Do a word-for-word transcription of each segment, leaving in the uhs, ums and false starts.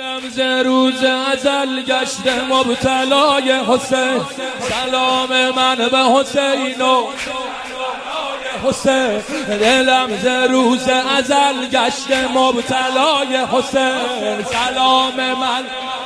دلم ز روز ازل گشته مبتلای حسین، سلام من به حسین و حسین. دلم ز روز ازل گشته مبتلای حسین، سلام من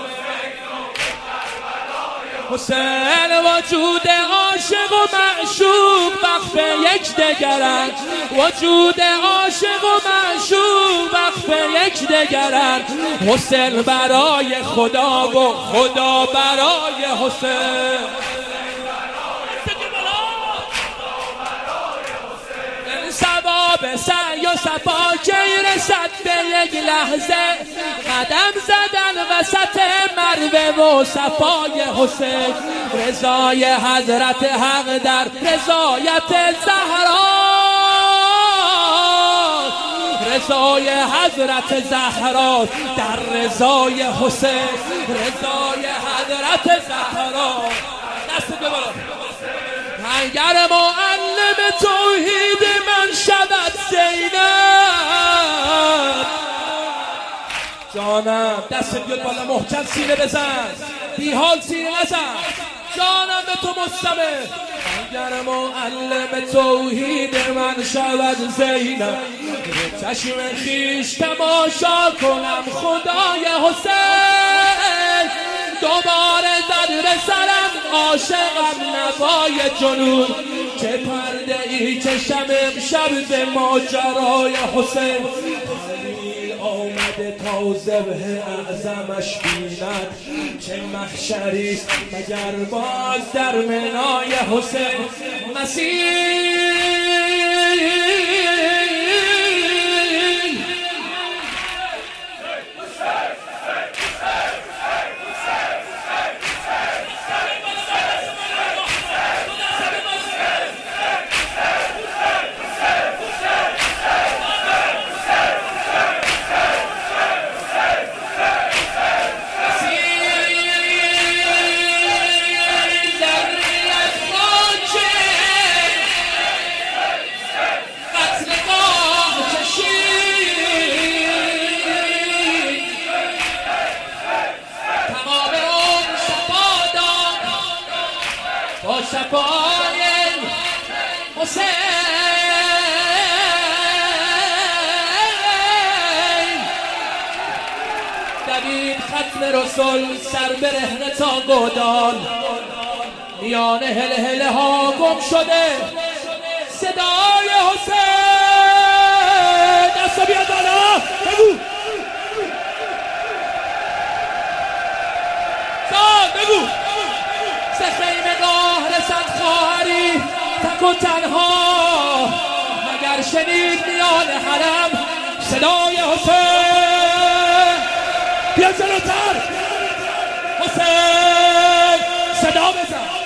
حسین. وجود عاشق و معشوق وقف یک دگرند، وجود عاشق و معشوق وقف یک دگرند. حسین برای خدا و خدا برای حسین. ثواب سعی و صفا کی رسد به یک لحظه، قدم زدن وسط مروه و صفای حسین. رضای حضرت حق در رضایت زهرا، رضای حضرت زهرا در رضای حسین، رضای حضرت زهرا. دست ببرم اگر معلم توحید من شود زینب جانم. دست بیاد بالا محکم سینه بزن، بی حال سینه نزن، جانم به تو مستمه. اگر معلم توحید من شود زینب، چشم خیش تماشا کنم خدای حسین. دوباره زد به سرم عاشقم نوای جنون، چه پرده ای چشم امشب به ماجرای حسین. خلیل آمده تا ذبح اعظمش بیند، چه محشریست مگر باز در منای حسین. مسیح با شفای حسین. دوید ختم رسول سر برهنه تا گودال، میان هله هله ها گم شده صدای حسین. دستا بیاد بالا بگو سال بگو. سخیم گاه رسد خواهری تک و تنها، مگر شنید میان حرم صدای حسین. بیا جلوتر حسین صدا بزن.